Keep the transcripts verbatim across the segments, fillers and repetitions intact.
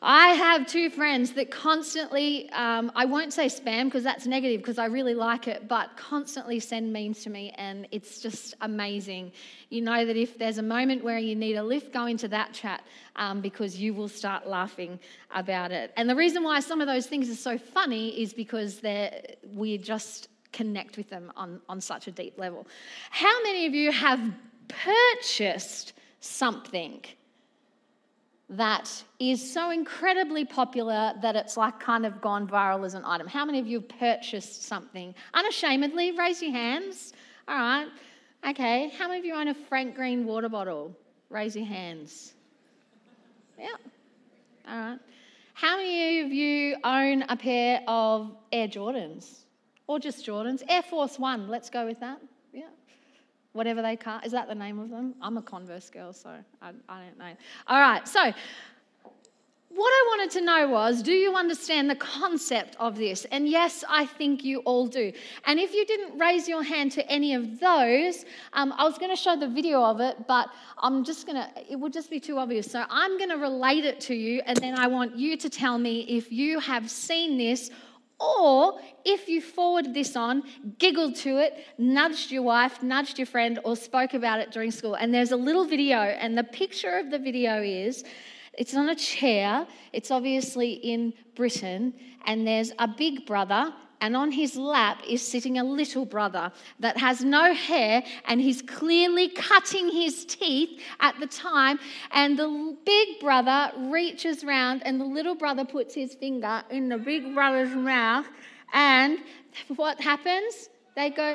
I have two friends that constantly, um, I won't say spam because that's negative because I really like it, but constantly send memes to me, and it's just amazing. You know that if there's a moment where you need a lift, go into that chat um, because you will start laughing about it. And the reason why some of those things are so funny is because they're, we just connect with them on, on such a deep level. How many of you have purchased something that is so incredibly popular that it's like kind of gone viral as an item? How many of you have purchased something unashamedly? Raise your hands. All right. Okay. How many of you own a Frank Green water bottle? Raise your hands. Yeah. All right. How many of you own a pair of Air Jordans? Or just Jordans? Air Force One. Let's go with that. Yeah. Whatever they call, is that the name of them? I'm a Converse girl, so I, I don't know. All right, so what I wanted to know was, do you understand the concept of this? And yes, I think you all do. And if you didn't raise your hand to any of those, um, I was going to show the video of it, but I'm just going to, it would just be too obvious. So I'm going to relate it to you, and then I want you to tell me if you have seen this, or if you forwarded this on, giggled to it, nudged your wife, nudged your friend, or spoke about it during school. And there's a little video, and the picture of the video is, it's on a chair, it's obviously in Britain, and there's a big brother, and on his lap is sitting a little brother that has no hair, and he's clearly cutting his teeth at the time, and the big brother reaches round, and the little brother puts his finger in the big brother's mouth, and what happens? They go,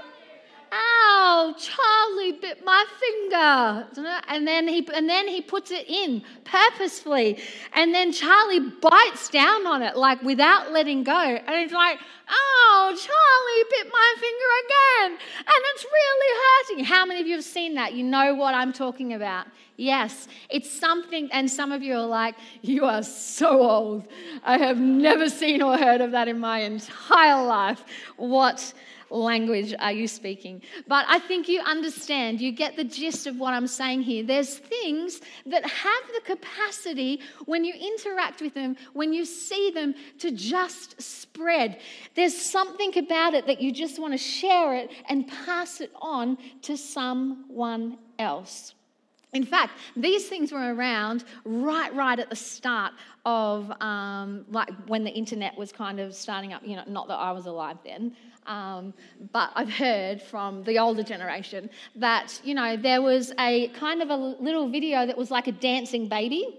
"Ow, Charlie bit my finger." And then he and then he puts it in purposefully. And then Charlie bites down on it, like without letting go. And he's like, "Oh, Charlie bit my finger again. And it's really hurting." How many of you have seen that? You know what I'm talking about. Yes, it's something, and some of you are like, "You are so old. I have never seen or heard of that in my entire life." What language are you speaking? But I think you understand, you get the gist of what I'm saying here. There's things that have the capacity, when you interact with them, when you see them, to just spread. There's something about it that you just want to share it and pass it on to someone else. In fact, these things were around right, right at the start of, um, like when the internet was kind of starting up. You know, not that I was alive then, um, but I've heard from the older generation that, you know, there was a kind of a little video that was like a dancing baby.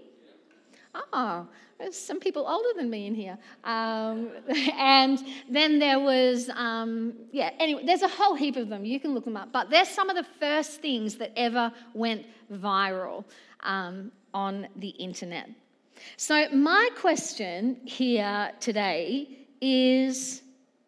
Oh, there's some people older than me in here. Um, and then there was, um, yeah, anyway, there's a whole heap of them. You can look them up. But they're some of the first things that ever went viral um, on the internet. So my question here today is,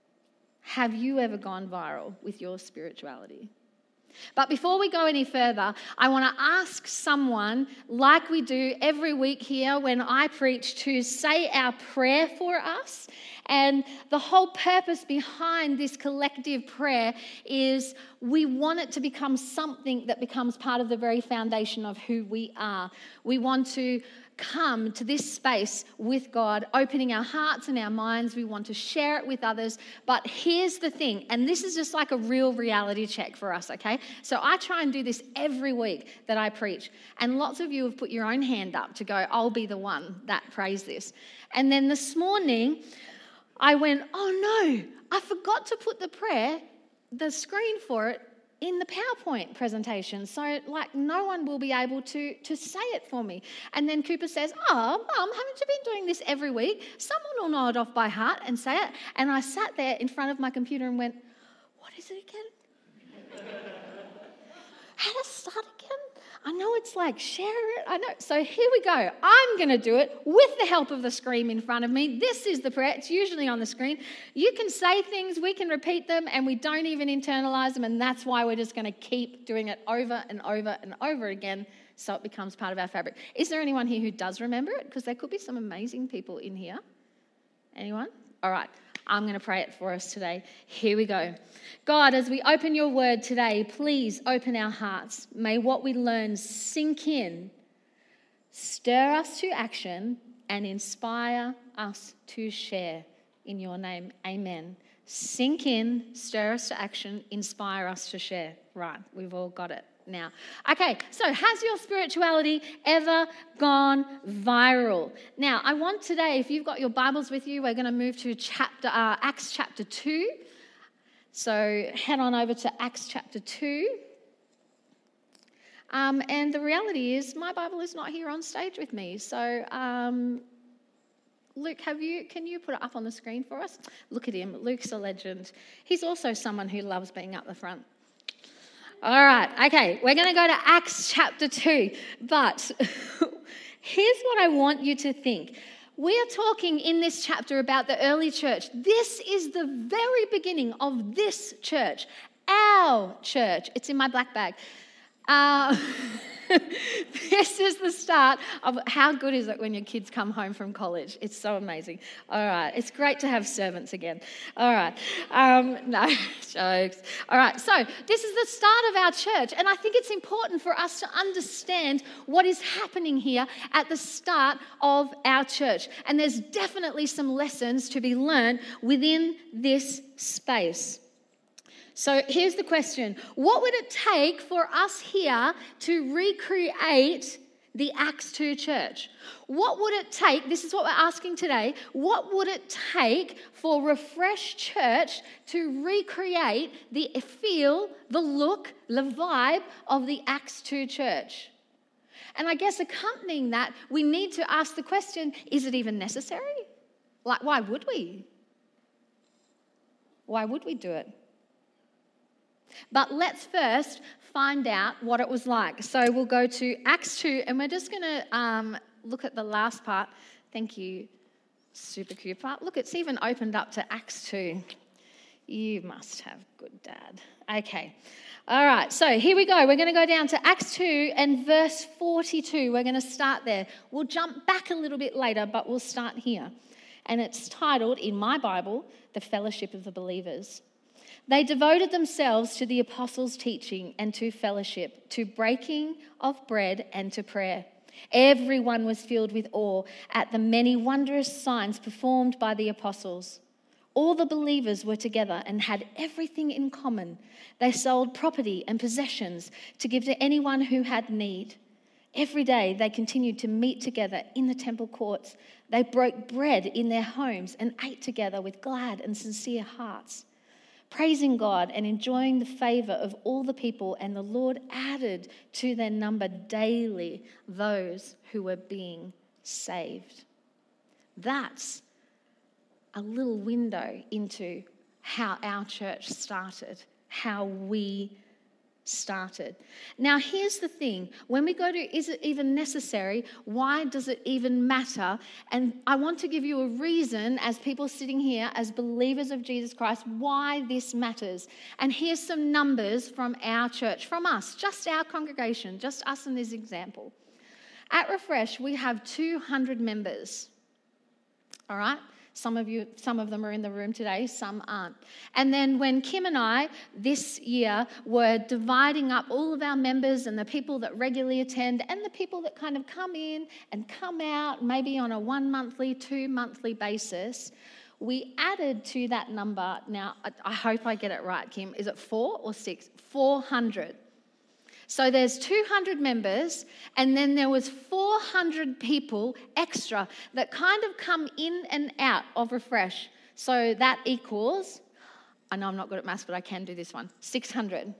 have you ever gone viral with your spirituality? But before we go any further, I want to ask someone, like we do every week here when I preach, to say our prayer for us. And the whole purpose behind this collective prayer is we want it to become something that becomes part of the very foundation of who we are. We want to come to this space with God, opening our hearts and our minds. We want to share it with others. But here's the thing, and this is just like a real reality check for us, okay? So I try and do this every week that I preach. And lots of you have put your own hand up to go, "I'll be the one that prays this." And then this morning, I went, "Oh no, I forgot to put the prayer, the screen for it, in the PowerPoint presentation. So like no one will be able to, to say it for me." And then Cooper says, "Oh, Mum, haven't you been doing this every week? Someone will know it off by heart and say it." And I sat there in front of my computer and went, "What is it again? How to start again? I know it's like share it. I know." So here we go. I'm going to do it with the help of the screen in front of me. This is the prayer. It's usually on the screen. You can say things, we can repeat them, and we don't even internalize them. And that's why we're just going to keep doing it over and over and over again so it becomes part of our fabric. Is there anyone here who does remember it? Because there could be some amazing people in here. Anyone? All right. I'm going to pray it for us today. Here we go. God, as we open your word today, please open our hearts. May what we learn sink in, stir us to action, and inspire us to share in your name. Amen. Sink in, stir us to action, inspire us to share. Right, we've all got it now. Okay, so has your spirituality ever gone viral? Now, I want today, if you've got your Bibles with you, we're going to move to chapter uh, Acts chapter two. So head on over to Acts chapter two. Um, and the reality is my Bible is not here on stage with me. So um, Luke, have you? Can you put it up on the screen for us? Look at him. Luke's a legend. He's also someone who loves being up the front. All right. Okay. We're going to go to Acts chapter two. But here's what I want you to think. We are talking in this chapter about the early church. This is the very beginning of this church, our church. It's in my black bag. Uh, this is the start of how good is it when your kids come home from college? It's so amazing. All right. It's great to have servants again. All right. Um, no, jokes. All right. So this is the start of our church. And I think it's important for us to understand what is happening here at the start of our church. And there's definitely some lessons to be learned within this space. So here's the question. What would it take for us here to recreate the Acts two church? What would it take, this is what we're asking today, what would it take for Refresh Church to recreate the feel, the look, the vibe of the Acts two church? And I guess accompanying that, we need to ask the question, is it even necessary? Like, why would we? Why would we do it? But let's first find out what it was like. So we'll go to Acts two, and we're just going to um, look at the last part. Thank you, super cute part. Look, it's even opened up to Acts two. You must have good dad. Okay. All right, so here we go. We're going to go down to Acts two and verse forty-two. We're going to start there. We'll jump back a little bit later, but we'll start here. And it's titled, in my Bible, The Fellowship of the Believers. They devoted themselves to the apostles' teaching and to fellowship, to breaking of bread and to prayer. Everyone was filled with awe at the many wondrous signs performed by the apostles. All the believers were together and had everything in common. They sold property and possessions to give to anyone who had need. Every day they continued to meet together in the temple courts. They broke bread in their homes and ate together with glad and sincere hearts, praising God and enjoying the favor of all the people, and the Lord added to their number daily those who were being saved. That's a little window into how our church started, how we started. Now, here's the thing. When we go to, is it even necessary? Why does it even matter? And I want to give you a reason, as people sitting here, as believers of Jesus Christ, why this matters. And here's some numbers from our church, from us, just our congregation, just us in this example. At Refresh, we have two hundred members. All right? Some of you, some of them are in the room today, some aren't. And then when Kim and I this year were dividing up all of our members and the people that regularly attend and the people that kind of come in and come out, maybe on a one monthly, two monthly basis, we added to that number. Now, I hope I get it right, Kim. Is it four or six? four hundred. So there's two hundred members, and then there was four hundred people extra that kind of come in and out of Refresh. So that equals, I know I'm not good at maths, but I can do this one, six hundred.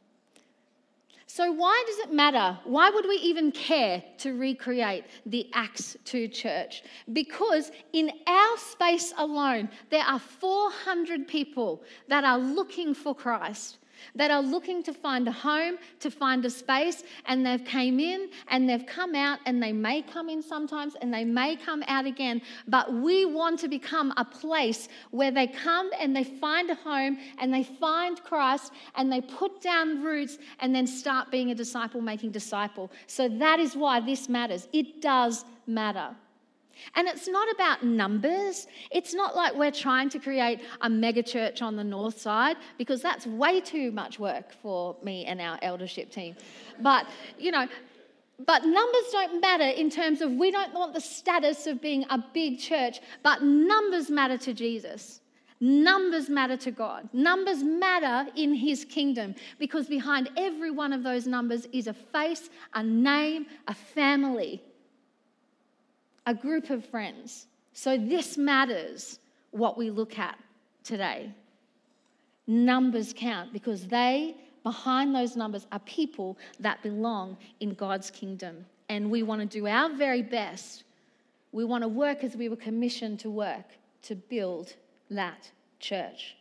So why does it matter? Why would we even care to recreate the Acts two church? Because in our space alone, there are four hundred people that are looking for Christ, that are looking to find a home, to find a space, and they've came in and they've come out, and they may come in sometimes and they may come out again, but we want to become a place where they come and they find a home and they find Christ and they put down roots and then start being a disciple making disciple. So that is why this matters. It does matter. And it's not about numbers. It's not like we're trying to create a mega church on the north side, because that's way too much work for me and our eldership team. But, you know, But numbers don't matter in terms of we don't want the status of being a big church, but numbers matter to Jesus. Numbers matter to God. Numbers matter in his kingdom because behind every one of those numbers is a face, a name, a family, a group of friends. So this matters what we look at today. Numbers count because they, behind those numbers, are people that belong in God's kingdom. And we want to do our very best. We want to work as we were commissioned to work to build that church.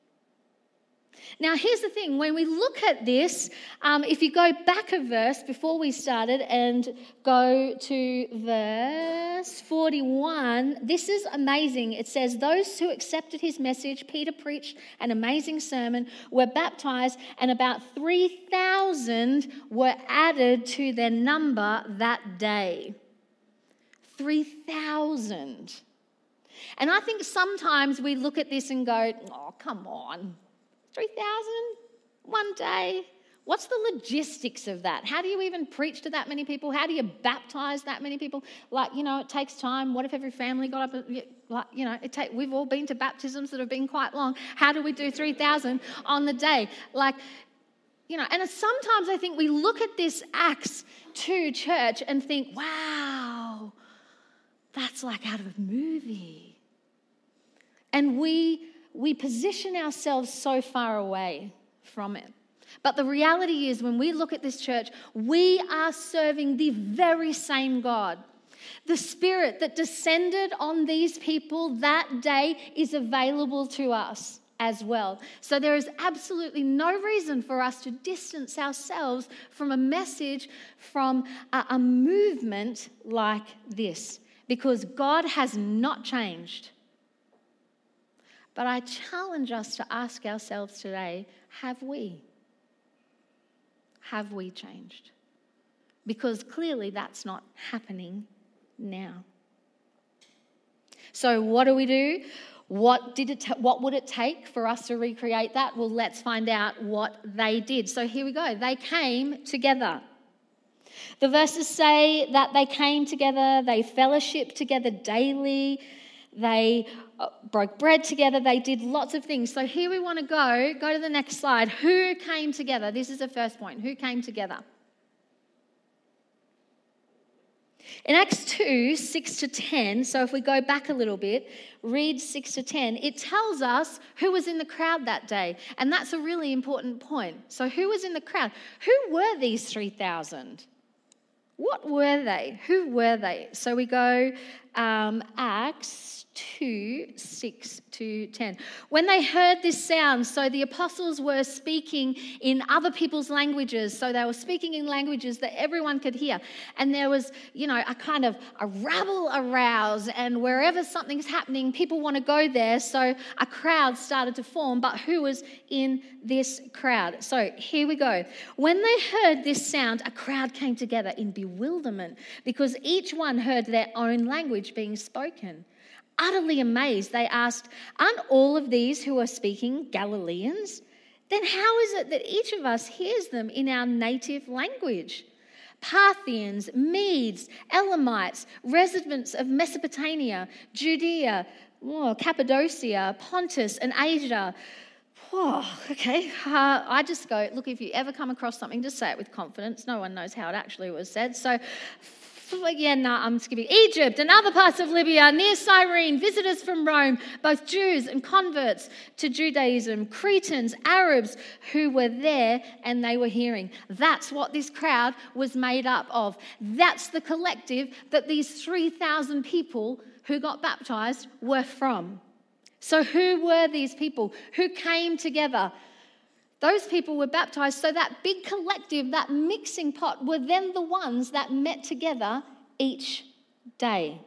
Now, here's the thing. When we look at this, um, if you go back a verse before we started and go to verse forty-one, this is amazing. It says, those who accepted his message, Peter preached an amazing sermon, were baptized, and about three thousand were added to their number that day. three thousand. And I think sometimes we look at this and go, oh, come on. three thousand? One day? What's the logistics of that? How do you even preach to that many people? How do you baptize that many people? Like, you know, it takes time. What if every family got up? Like, you know, it take, we've all been to baptisms that have been quite long. How do we do three thousand on the day? Like, you know, and sometimes I think we look at this Acts two church and think, wow, that's like out of a movie. And we we position ourselves so far away from it. But the reality is when we look at this church, we are serving the very same God. The Spirit that descended on these people that day is available to us as well. So there is absolutely no reason for us to distance ourselves from a message, from a, a movement like this, because God has not changed. But I challenge us to ask ourselves today, have we? Have we changed? Because clearly that's not happening now. So what do we do? What did it? Ta- what would it take for us to recreate that? Well, let's find out what they did. So here we go. They came together. The verses say that they came together, they fellowshiped together daily, they broke bread together, they did lots of things. So here we want to go. Go to the next slide. Who came together? This is the first point. Who came together? In Acts two, six to ten, so if we go back a little bit, read six to ten, it tells us who was in the crowd that day. And that's a really important point. So who was in the crowd? Who were these three thousand? What were they? Who were they? So we go um, Acts two, six to ten. When they heard this sound, so the apostles were speaking in other people's languages. So they were speaking in languages that everyone could hear. And there was, you know, a kind of a rabble arouse. And wherever something's happening, people want to go there. So a crowd started to form. But who was in this crowd? So here we go. When they heard this sound, a crowd came together in bewilderment because each one heard their own language being spoken. Utterly amazed, they asked, aren't all of these who are speaking Galileans? Then how is it that each of us hears them in our native language? Parthians, Medes, Elamites, residents of Mesopotamia, Judea, oh, Cappadocia, Pontus, and Asia. Oh, okay, uh, I just go, look, if you ever come across something, just say it with confidence. No one knows how it actually was said. So, yeah, no, I'm skipping. Egypt and other parts of Libya, near Cyrene, visitors from Rome, both Jews and converts to Judaism, Cretans, Arabs who were there and they were hearing. That's what this crowd was made up of. That's the collective that these three thousand people who got baptized were from. So who were these people? Who came together? Those people were baptized, so that big collective, that mixing pot, were then the ones that met together each day.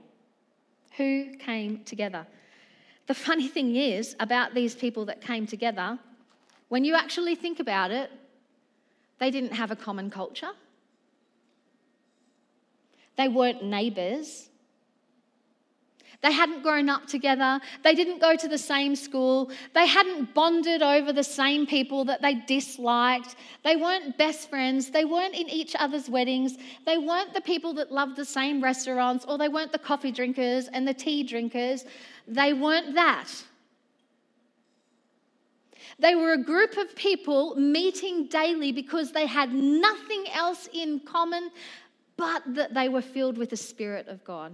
Who came together? The funny thing is about these people that came together, when you actually think about it, they didn't have a common culture. They weren't neighbours. They hadn't grown up together. They didn't go to the same school. They hadn't bonded over the same people that they disliked. They weren't best friends. They weren't in each other's weddings. They weren't the people that loved the same restaurants, or they weren't the coffee drinkers and the tea drinkers. They weren't that. They were a group of people meeting daily because they had nothing else in common but that they were filled with the Spirit of God.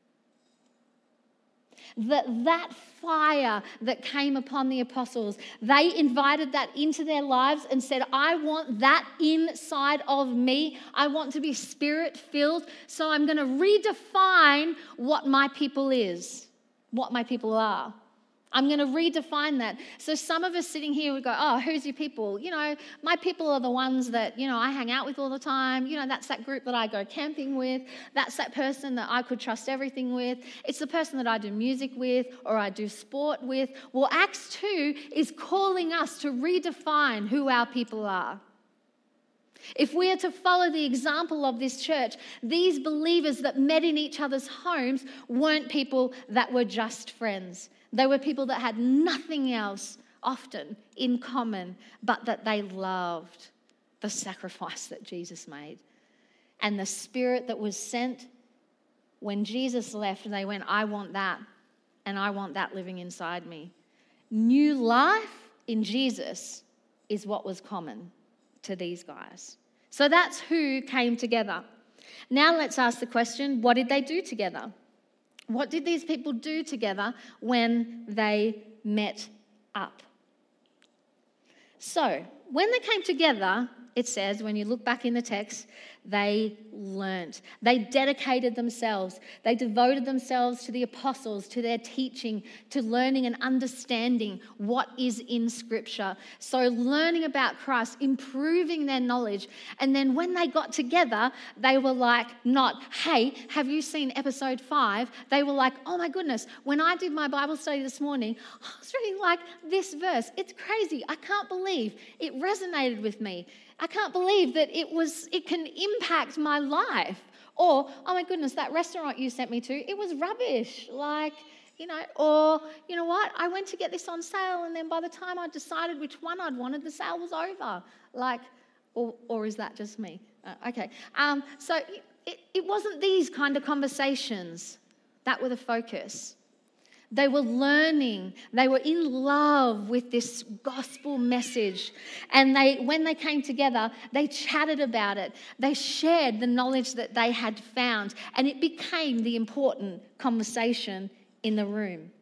That that fire that came upon the apostles, they invited that into their lives and said, I want that inside of me. I want to be Spirit-filled, so I'm going to redefine what my people is, what my people are. I'm going to redefine that. So some of us sitting here would go, oh, who's your people? You know, my people are the ones that, you know, I hang out with all the time. You know, that's that group that I go camping with. That's that person that I could trust everything with. It's the person that I do music with or I do sport with. Well, Acts two is calling us to redefine who our people are. If we are to follow the example of this church, these believers that met in each other's homes weren't people that were just friends. They were people that had nothing else often in common, but that they loved the sacrifice that Jesus made. And the Spirit that was sent when Jesus left, they went, I want that, and I want that living inside me. New life in Jesus is what was common to these guys. So that's who came together. Now let's ask the question, what did they do together? What did these people do together when they met up? So, when they came together, it says, when you look back in the text, they learnt. They dedicated themselves. They devoted themselves to the apostles, to their teaching, to learning and understanding what is in Scripture. So learning about Christ, improving their knowledge. And then when they got together, they were like, not, hey, have you seen episode five? They were like, oh my goodness, when I did my Bible study this morning, I was reading like this verse. It's crazy. I can't believe it resonated with me. I can't believe that it was. It can impact my life. Or, oh my goodness, that restaurant you sent me to, it was rubbish. Like, you know, or, you know what, I went to get this on sale and then by the time I decided which one I'd wanted, the sale was over. Like, or, or is that just me? Uh, okay. Um, so it, it, it wasn't these kind of conversations that were the focus. They were learning. They were in love with this gospel message. And they, when they came together, they chatted about it. They shared the knowledge that they had found. And it became the important conversation in the room.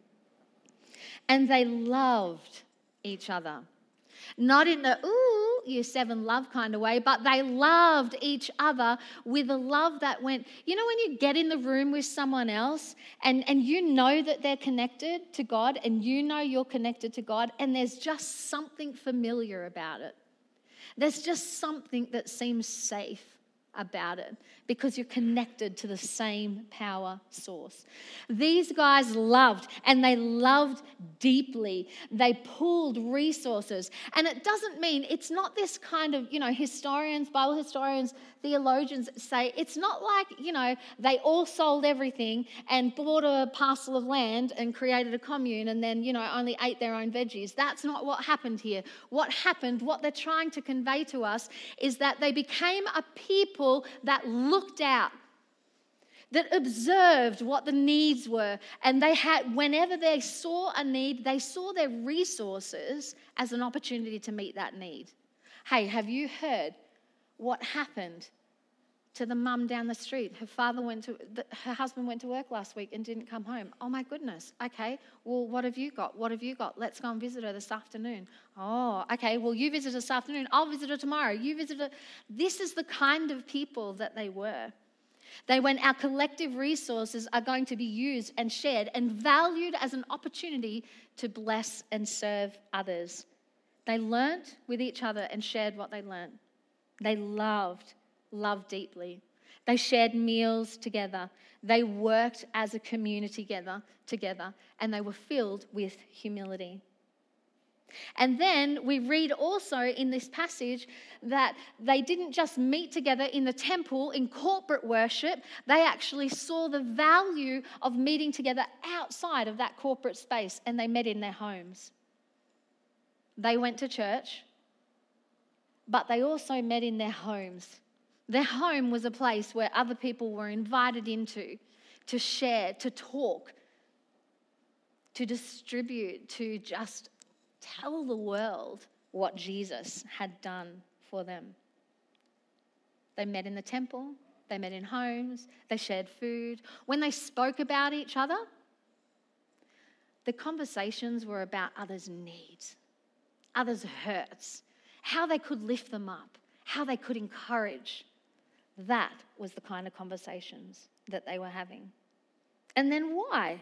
And they loved each other. Not in the, ooh, year seven love kind of way, but they loved each other with a love that went, you know, when you get in the room with someone else and, and you know that they're connected to God and you know you're connected to God and there's just something familiar about it. There's just something that seems safe about it because you're connected to the same power source. These guys loved, and they loved deeply. They pooled resources. And it doesn't mean, it's not this kind of, you know, historians, Bible historians, theologians say, it's not like, you know, they all sold everything and bought a parcel of land and created a commune and then, you know, only ate their own veggies. That's not what happened here. What happened, what they're trying to convey to us is that they became a people that looked out, that observed what the needs were, and they had, whenever they saw a need, they saw their resources as an opportunity to meet that need. Hey, have you heard what happened to the mum down the street? Her father went to, her husband went to work last week and didn't come home. Oh my goodness. Okay, well, what have you got? What have you got? Let's go and visit her this afternoon. Oh, okay, well, you visit her this afternoon. I'll visit her tomorrow. You visit her. This is the kind of people that they were. They went, our collective resources are going to be used and shared and valued as an opportunity to bless and serve others. They learnt with each other and shared what they learnt. They loved, loved deeply. They shared meals together. They worked as a community together, together, and they were filled with humility. And then we read also in this passage that they didn't just meet together in the temple in corporate worship, they actually saw the value of meeting together outside of that corporate space, and they met in their homes. They went to church, but they also met in their homes. Their home was a place where other people were invited into to share, to talk, to distribute, to just tell the world what Jesus had done for them. They met in the temple, they met in homes, they shared food. When they spoke about each other, the conversations were about others' needs, others' hurts, how they could lift them up, how they could encourage. That was the kind of conversations that they were having. And then why?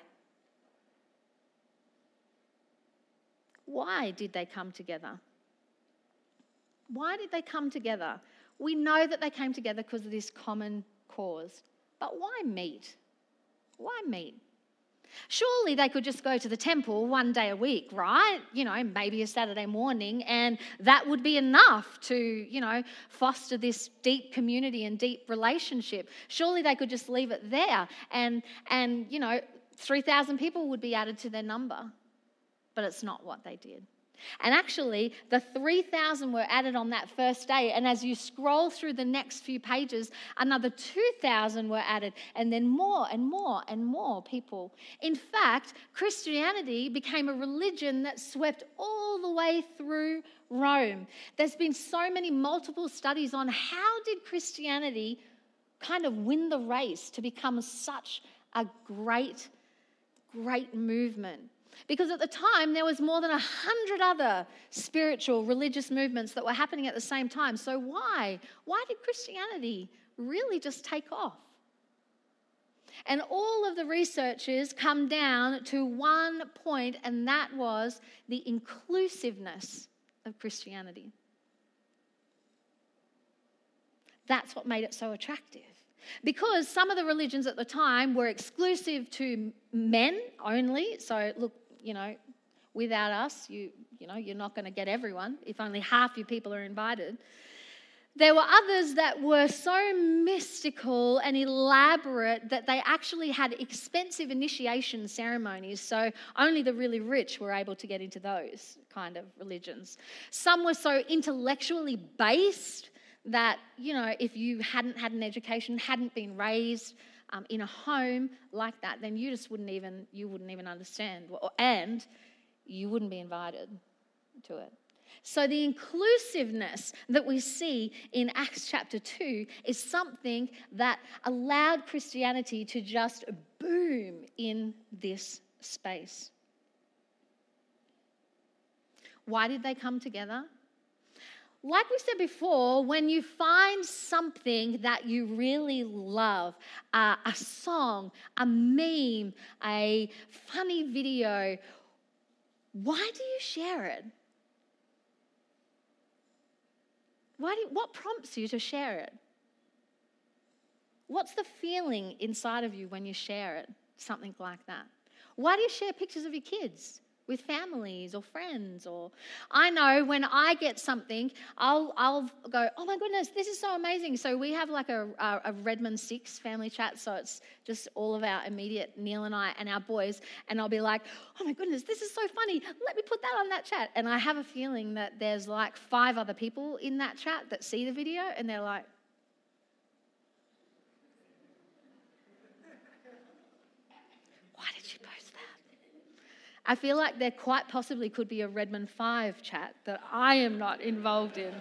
Why did they come together? Why did they come together? We know that they came together because of this common cause. But why meet? Why meet? Surely they could just go to the temple one day a week, right? You know, maybe a Saturday morning, and that would be enough to, you know, foster this deep community and deep relationship. Surely they could just leave it there and, and you know, three thousand people would be added to their number. But it's not what they did. And actually, the three thousand were added on that first day. And as you scroll through the next few pages, another two thousand were added. And then more and more and more people. In fact, Christianity became a religion that swept all the way through Rome. There's been so many multiple studies on how did Christianity kind of win the race to become such a great, great movement. Because at the time, there was more than a hundred other spiritual, religious movements that were happening at the same time. So why? Why did Christianity really just take off? And all of the researchers come down to one point, and that was the inclusiveness of Christianity. That's what made it so attractive. Because some of the religions at the time were exclusive to men only. So look, you know, without us, you you know, you're not going to get everyone if only half your people are invited. There were others that were so mystical and elaborate that they actually had expensive initiation ceremonies, so only the really rich were able to get into those kind of religions. Some were so intellectually based that, you know, if you hadn't had an education, hadn't been raised um, in a home like that, then you just wouldn't even, you wouldn't even understand, and you wouldn't be invited to it. So the inclusiveness that we see in Acts chapter two is something that allowed Christianity to just boom in this space. Why did they come together? Like we said before, when you find something that you really love, uh, a song, a meme, a funny video, why do you share it? Why do you, what prompts you to share it? What's the feeling inside of you when you share it, something like that? Why do you share pictures of your kids with families or friends? Or I know when I get something, I'll I'll go, oh my goodness, this is so amazing. So we have like a, a, a Redmond Six family chat, so it's just all of our immediate, Neil and I and our boys, and I'll be like, oh my goodness, this is so funny. Let me put that on that chat. And I have a feeling that there's like five other people in that chat that see the video, and they're like, why did you post that? I feel like there quite possibly could be a Redmond Five chat that I am not involved in.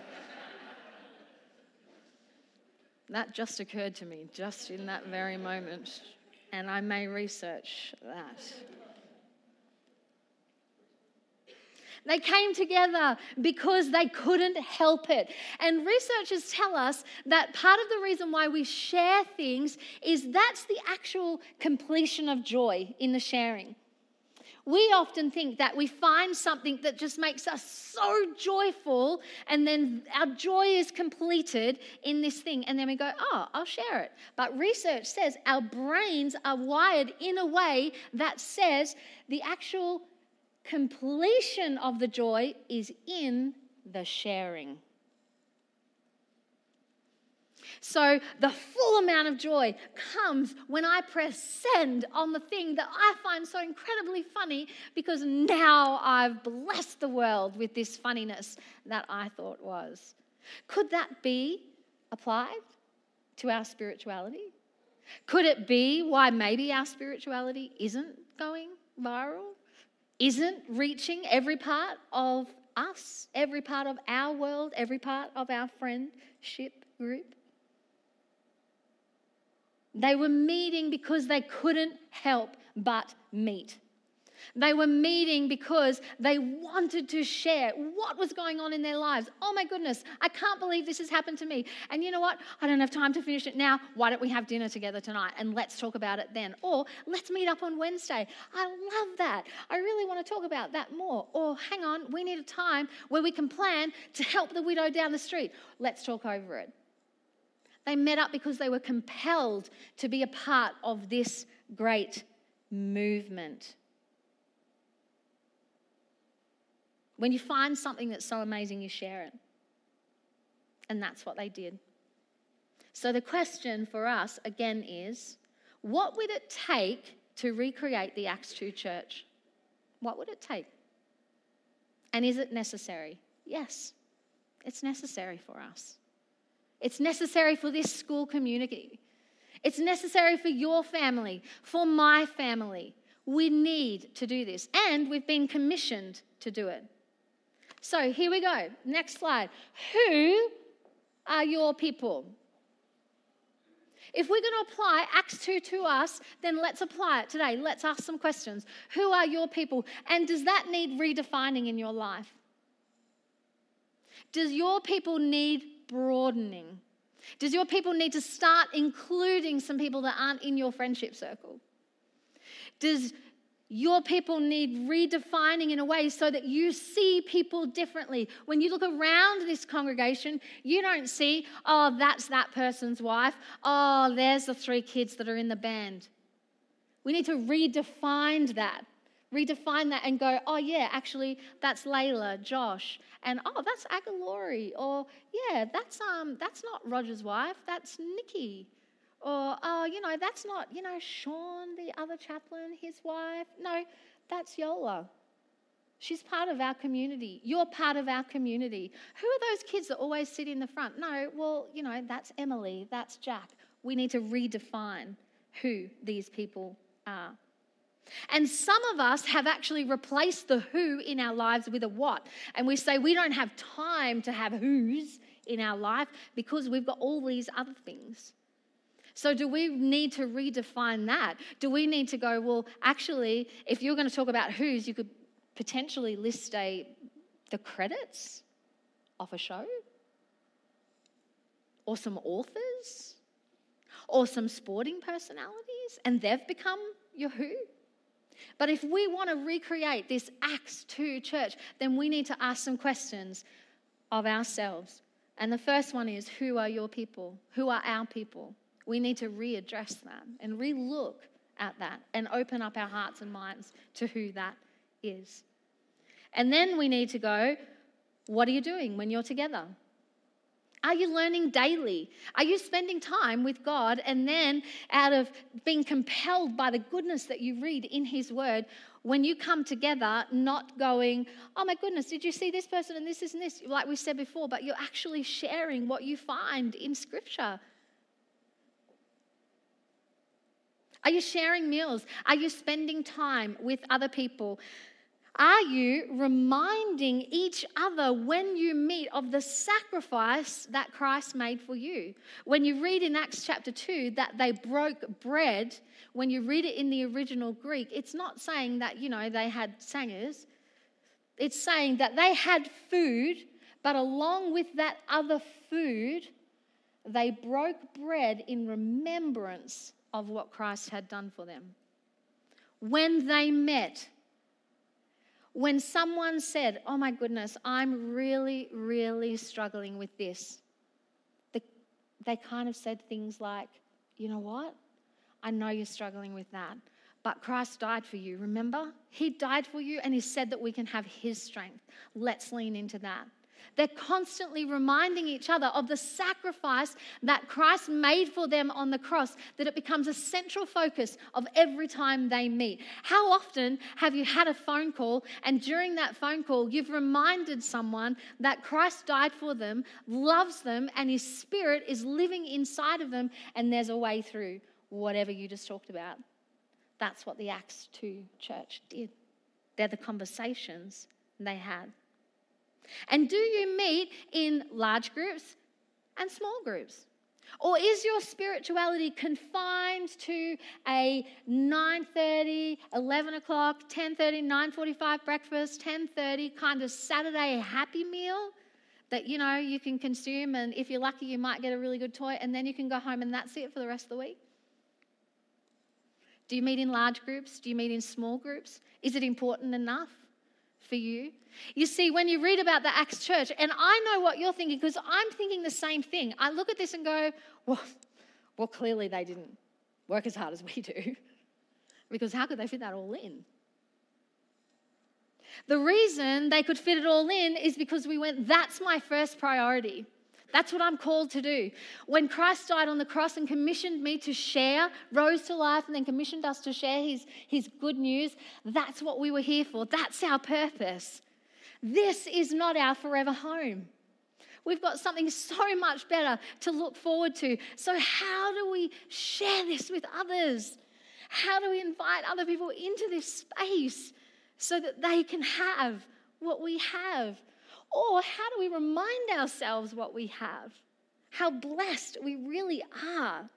That just occurred to me, just in that very moment, and I may research that. They came together because they couldn't help it. And researchers tell us that part of the reason why we share things is that's the actual completion of joy in the sharing. We often think that we find something that just makes us so joyful, and then our joy is completed in this thing, and then we go, oh, I'll share it. But research says our brains are wired in a way that says the actual completion of the joy is in the sharing. So the full amount of joy comes when I press send on the thing that I find so incredibly funny, because now I've blessed the world with this funniness that I thought was. Could that be applied to our spirituality? Could it be why maybe our spirituality isn't going viral, isn't reaching every part of us, every part of our world, every part of our friendship group? They were meeting because they couldn't help but meet. They were meeting because they wanted to share what was going on in their lives. Oh my goodness, I can't believe this has happened to me. And you know what? I don't have time to finish it now. Why don't we have dinner together tonight and let's talk about it then? Or let's meet up on Wednesday. I love that. I really want to talk about that more. Or hang on, we need a time where we can plan to help the widow down the street. Let's talk over it. They met up because they were compelled to be a part of this great movement. When you find something that's so amazing, you share it. And that's what they did. So the question for us, again, is, what would it take to recreate the Acts two church? What would it take? And is it necessary? Yes, it's necessary for us. It's necessary for this school community. It's necessary for your family, for my family. We need to do this, and we've been commissioned to do it. So here we go. Next slide. Who are your people? If we're going to apply Acts two to us, then let's apply it today. Let's ask some questions. Who are your people? And does that need redefining in your life? Does your people need broadening? Does your people need to start including some people that aren't in your friendship circle? Does your people need redefining in a way so that you see people differently? When you look around this congregation, you don't see, oh, that's that person's wife. Oh, there's the three kids that are in the band. We need to redefine that. Redefine that and go, oh, yeah, actually, that's Layla, Josh, and oh, that's Agalori, or yeah, that's um, that's not Roger's wife, that's Nikki, or oh, you know, that's not, you know, Sean, the other chaplain, his wife. No, that's Yola. She's part of our community. You're part of our community. Who are those kids that always sit in the front? No, well, you know, that's Emily, that's Jack. We need to redefine who these people are. And some of us have actually replaced the who in our lives with a what. And we say we don't have time to have who's in our life because we've got all these other things. So do we need to redefine that? Do we need to go, well, actually, if you're going to talk about who's, you could potentially list a the credits of a show? Or some authors? Or some sporting personalities? And they've become your who? But if we want to recreate this Acts two church, then we need to ask some questions of ourselves. And the first one is, who are your people? Who are our people? We need to readdress that and re-look at that and open up our hearts and minds to who that is. And then we need to go, what are you doing when you're together? Are you learning daily? Are you spending time with God, and then out of being compelled by the goodness that you read in His Word, when you come together, not going, oh my goodness, did you see this person and this, this and this, like we said before, but you're actually sharing what you find in Scripture. Are you sharing meals? Are you spending time with other people? Are you reminding each other when you meet of the sacrifice that Christ made for you? When you read in Acts chapter two that they broke bread, when you read it in the original Greek, it's not saying that, you know, they had sangers. It's saying that they had food, but along with that other food, they broke bread in remembrance of what Christ had done for them. When they met, when someone said, oh my goodness, I'm really, really struggling with this, the, they kind of said things like, you know what? I know you're struggling with that, But Christ died for you, remember? He died for you and he said that we can have his strength. Let's lean into that. They're constantly reminding each other of the sacrifice that Christ made for them on the cross, that it becomes a central focus of every time they meet. How often have you had a phone call and during that phone call you've reminded someone that Christ died for them, loves them, and his spirit is living inside of them and there's a way through whatever you just talked about? That's what the Acts two church did. They're the conversations they had. And do you meet in large groups and small groups? Or is your spirituality confined to a nine thirty, eleven o'clock, ten thirty, nine forty-five breakfast, ten thirty kind of Saturday happy meal that, you know, you can consume, and if you're lucky you might get a really good toy and then you can go home and that's it for the rest of the week? Do you meet in large groups? Do you meet in small groups? Is it important enough for you? You see, when you read about the Acts church, and I know what you're thinking because I'm thinking the same thing. I look at this and go, well, well, clearly they didn't work as hard as we do, because how could they fit that all in? The reason they could fit it all in is because we went, that's my first priority. That's what I'm called to do. When Christ died on the cross and commissioned me to share, rose to life, and then commissioned us to share his, his good news, that's what we were here for. That's our purpose. This is not our forever home. We've got something so much better to look forward to. So how do we share this with others? How do we invite other people into this space so that they can have what we have? Or how do we remind ourselves what we have? How blessed we really are.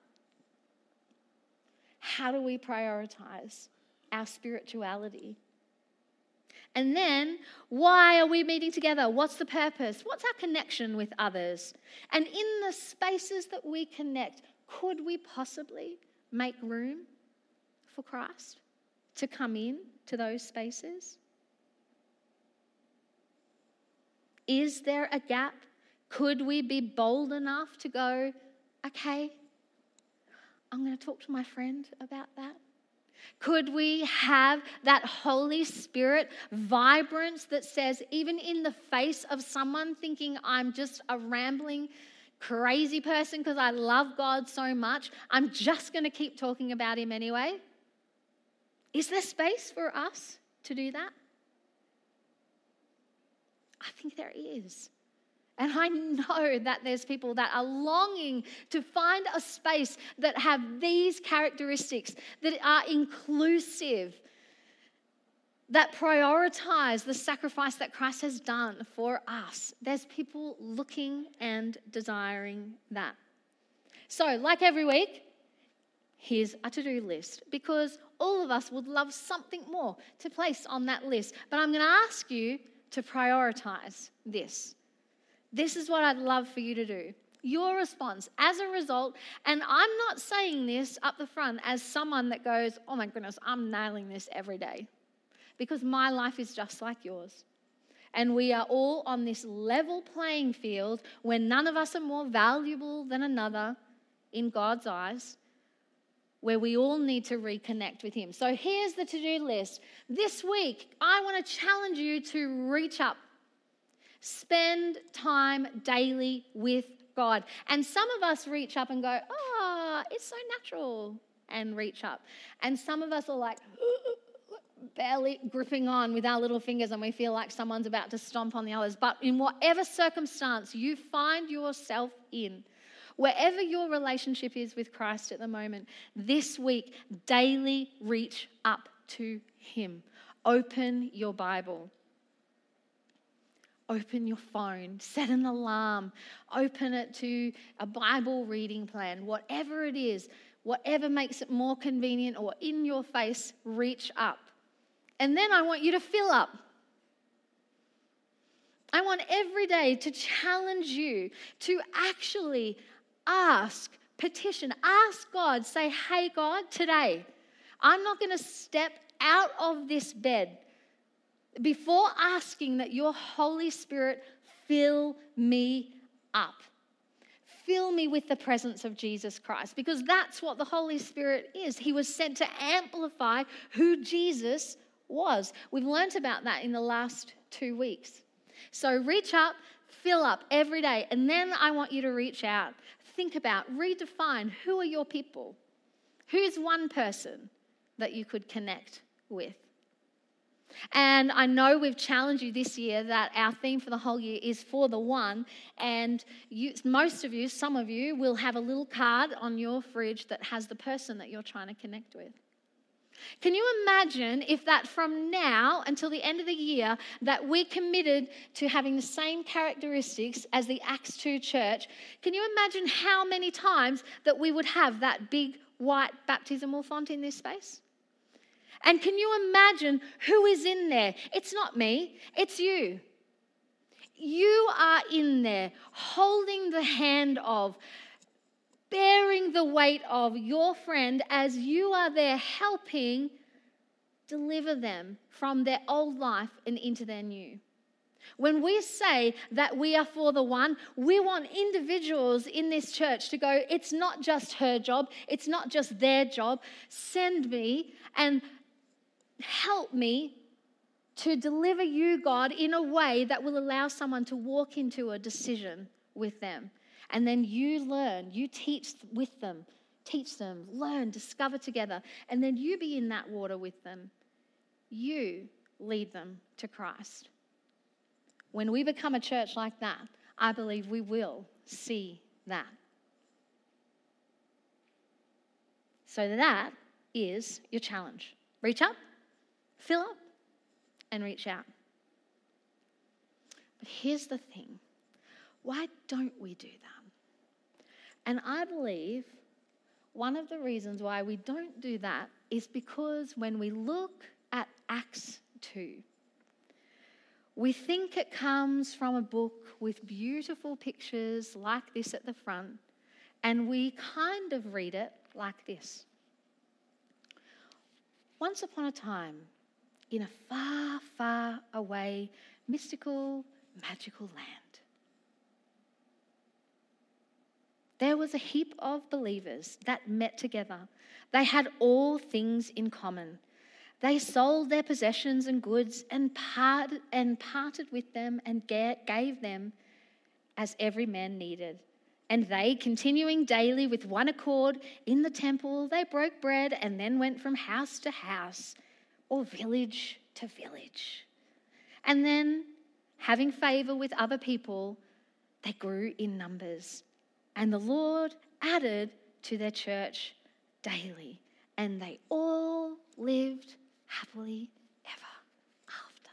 How do we prioritize our spirituality? And then, why are we meeting together? What's the purpose? What's our connection with others? And in the spaces that we connect, could we possibly make room for Christ to come in to those spaces? Is there a gap? Could we be bold enough to go, okay, I'm going to talk to my friend about that? Could we have that Holy Spirit vibrance that says, even in the face of someone thinking I'm just a rambling, crazy person because I love God so much, I'm just going to keep talking about him anyway? Is there space for us to do that? I think there is. And I know that there's people that are longing to find a space that have these characteristics, that are inclusive, that prioritize the sacrifice that Christ has done for us. There's people looking and desiring that. So, like every week, here's a to-do list, because all of us would love something more to place on that list. But I'm going to ask you to prioritize this. This is what I'd love for you to do. Your response as a result, and I'm not saying this up the front as someone that goes, oh my goodness, I'm nailing this every day, because my life is just like yours. And we are all on this level playing field where none of us are more valuable than another in God's eyes, where we all need to reconnect with him. So here's the to-do list. This week, I want to challenge you to reach up. Spend time daily with God. And some of us reach up and go, oh, it's so natural, and reach up. And some of us are like, barely gripping on with our little fingers, and we feel like someone's about to stomp on the others. But in whatever circumstance you find yourself in, wherever your relationship is with Christ at the moment, this week, daily reach up to him. Open your Bible. Open your phone, set an alarm, open it to a Bible reading plan, whatever it is, whatever makes it more convenient or in your face, reach up. And then I want you to fill up. I want every day to challenge you to actually ask, petition, ask God, say, hey God, today, I'm not going to step out of this bed before asking that your Holy Spirit fill me up. fill me with the presence of Jesus Christ, because that's what the Holy Spirit is. He was sent to amplify who Jesus was. We've learnt about that in the last two weeks. So reach up, fill up every day, and then I want you to reach out. Think about, redefine, who are your people? Who's one person that you could connect with? And I know we've challenged you this year that our theme for the whole year is for the one, and you, most of you, some of you, will have a little card on your fridge that has the person that you're trying to connect with. Can you imagine if that from now until the end of the year that we're committed to having the same characteristics as the Acts two church? Can you imagine how many times that we would have that big white baptismal font in this space? And can you imagine who is in there? It's not me, it's you. You are in there holding the hand of, bearing the weight of your friend as you are there helping deliver them from their old life and into their new. When we say that we are for the one, we want individuals in this church to go, it's not just her job, it's not just their job. Send me and help me to deliver you, God, in a way that will allow someone to walk into a decision with them. And then you learn, you teach with them, teach them, learn, discover together. And then you be in that water with them. You lead them to Christ. When we become a church like that, I believe we will see that. So that is your challenge. Reach up, fill up, and reach out. But here's the thing. Why don't we do that? And I believe one of the reasons why we don't do that is because when we look at Acts two, we think it comes from a book with beautiful pictures like this at the front, and we kind of read it like this. Once upon a time, in a far, far away, mystical, magical land, there was a heap of believers that met together. They had all things in common. They sold their possessions and goods and parted, and parted with them and gave them as every man needed. And they, continuing daily with one accord in the temple, they broke bread and then went from house to house or village to village. And then, having favor with other people, they grew in numbers. And the Lord added to their church daily. And they all lived happily ever after.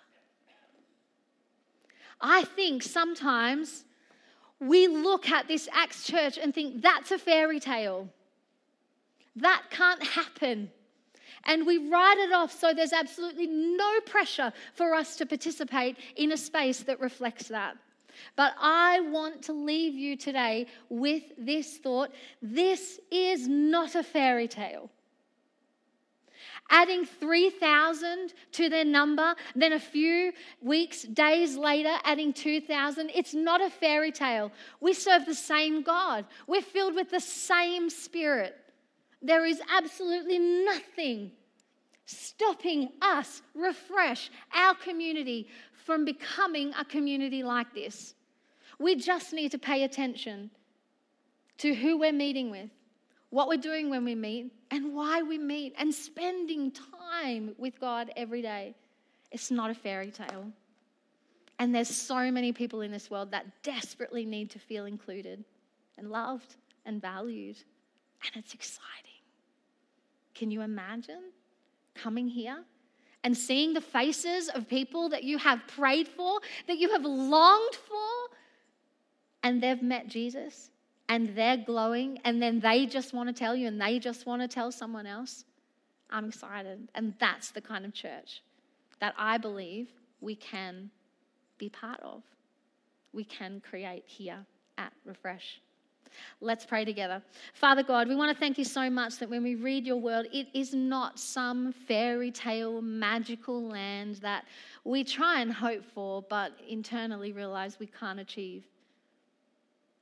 I think sometimes we look at this Acts church and think that's a fairy tale. That can't happen. And we write it off, so there's absolutely no pressure for us to participate in a space that reflects that. But I want to leave you today with this thought. This is not a fairy tale. Adding three thousand to their number, then a few weeks, days later, adding two thousand. It's not a fairy tale. We serve the same God. We're filled with the same Spirit. There is absolutely nothing stopping us, Refresh, our community, from becoming a community like this. We just need to pay attention to who we're meeting with, what we're doing when we meet, and why we meet, and spending time with God every day. It's not a fairy tale. And there's so many people in this world that desperately need to feel included and loved and valued. And it's exciting. Can you imagine coming here and seeing the faces of people that you have prayed for, that you have longed for, and they've met Jesus? And they're glowing, and then they just want to tell you, and they just want to tell someone else. I'm excited. And that's the kind of church that I believe we can be part of. We can create here at Refresh. Let's pray together. Father God, we want to thank you so much that when we read your word, it is not some fairy tale, magical land that we try and hope for, but internally realize we can't achieve.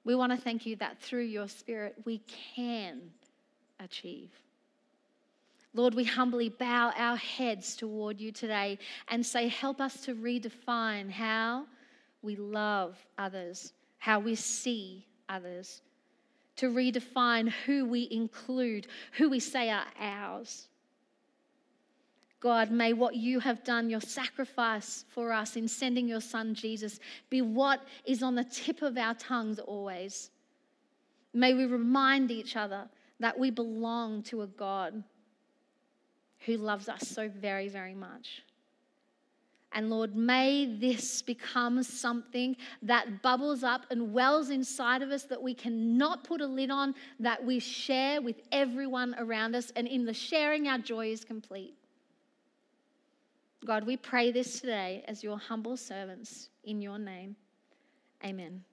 We want to thank you that through your Spirit we can achieve. Lord, we humbly bow our heads toward you today and say, help us to redefine how we love others, how we see others, to redefine who we include, who we say are ours. God, may what you have done, your sacrifice for us in sending your Son Jesus, be what is on the tip of our tongues always. May we remind each other that we belong to a God who loves us so very, very much. And Lord, may this become something that bubbles up and wells inside of us that we cannot put a lid on, that we share with everyone around us, and in the sharing our joy is complete. God, we pray this today as your humble servants in your name. Amen.